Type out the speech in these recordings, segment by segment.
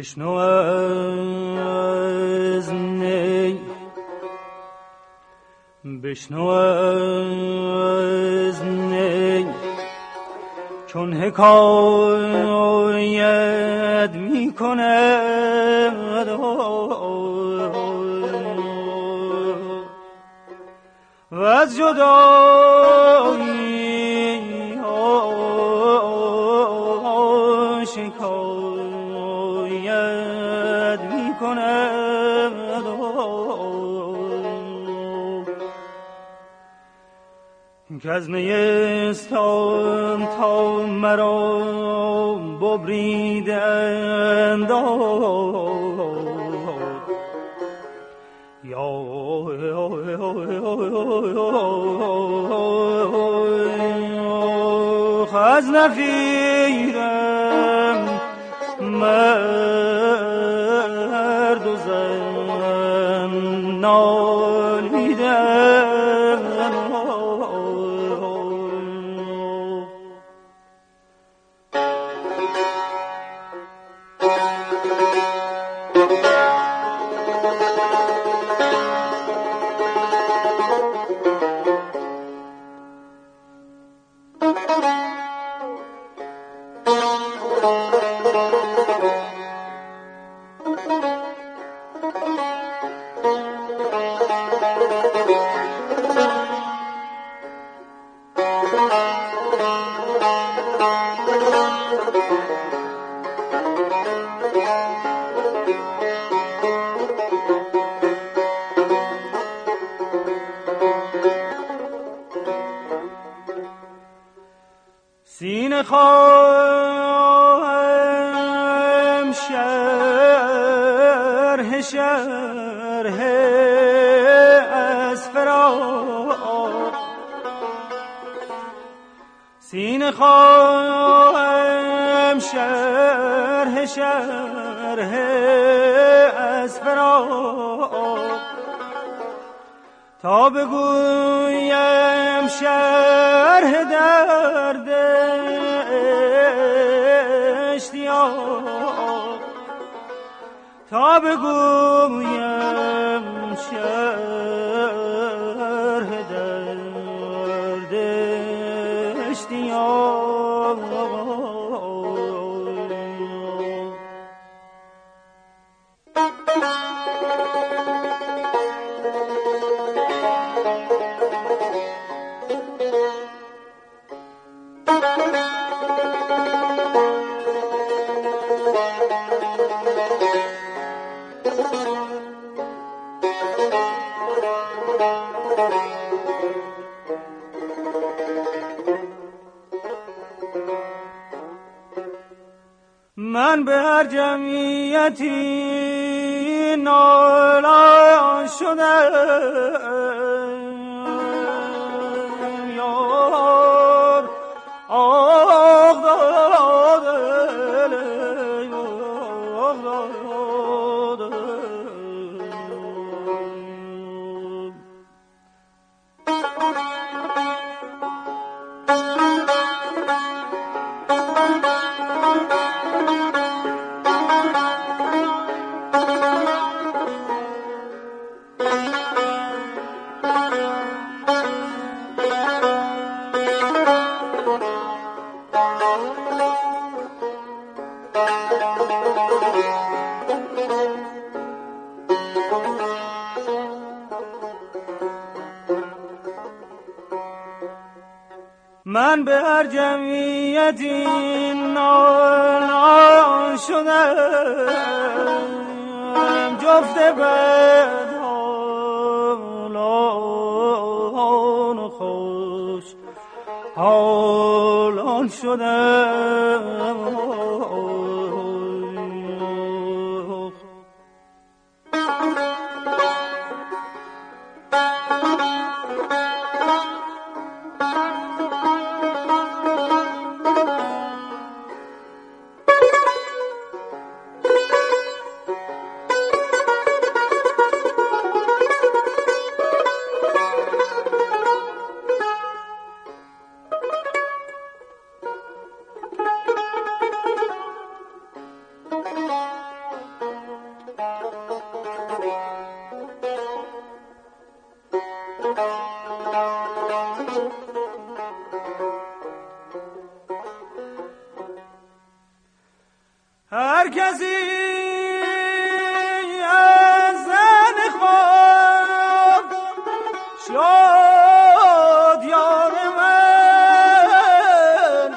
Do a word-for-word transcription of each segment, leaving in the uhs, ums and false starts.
بشنو از نی بشنو از نی چون حکایت می کند و از جدایی شکایت می کند که از نیستان تا مرا ببریدند یا از نفیرم مرد و زن نالیدن سینه خواهم شرح شرح از فراق سینه خواهم شرح شرح از فراق تا بگویم شرح درد اشتیاق تا بگویم شرح درد اشتیاق من به هر جمعیتی نالان شدم یار آغ دادل آغ دادل من به هر جمعیتی نالان شدم جفت بدحالان و خوش حالان شدم هر کسی از زن خواب شد یار من،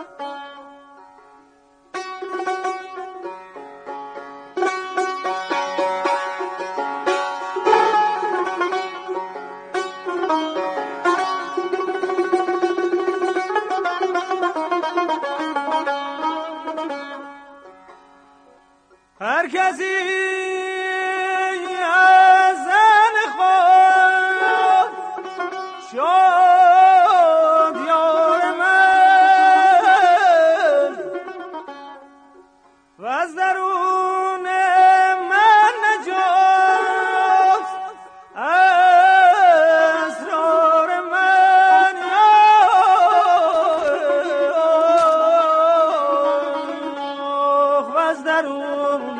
هر کسی از زن خواب شد یار من و از درون من نجاست اسرار من، و از درون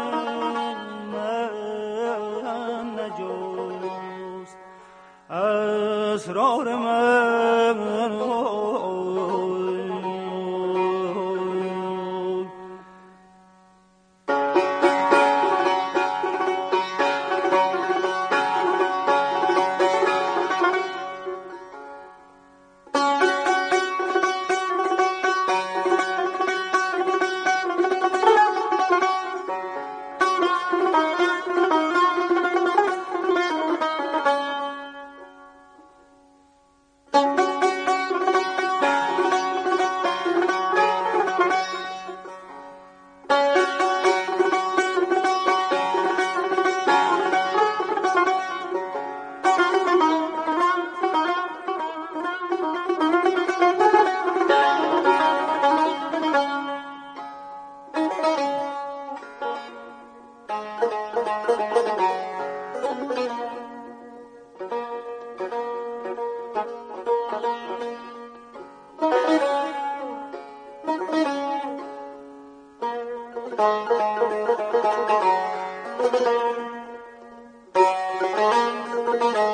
اسرار من. Thank you.